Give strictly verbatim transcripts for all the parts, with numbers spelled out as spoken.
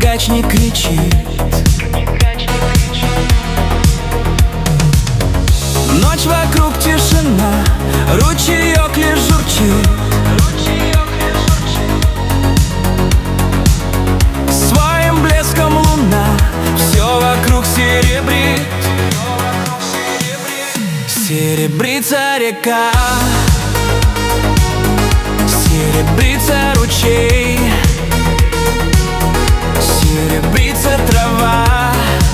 кач не кричит. Ночь вокруг тишина, ручеек лишь журчит. Своим блеском луна все вокруг серебрит. Серебрится река, серебрится ручей, серебрится трава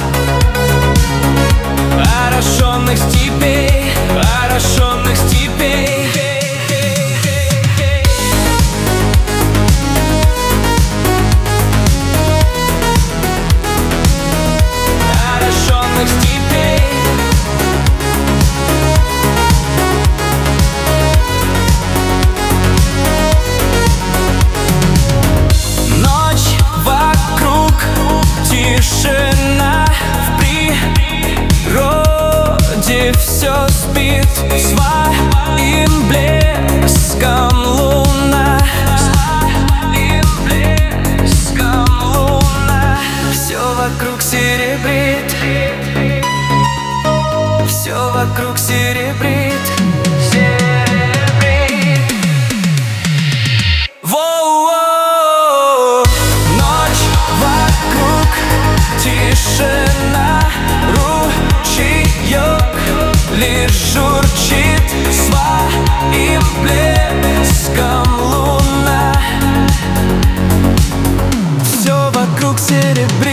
орошенных степей, орошенных степей. Орошенных степей. Ночь вокруг, тишина, в природе все спит. Своим блеском луна, своим блеском луна все вокруг серебрит, все вокруг серебрит, серебрит. Воу-воу. Ночь вокруг, тишина, ручеек лишь журчит. Своим блеском луна все вокруг серебрит.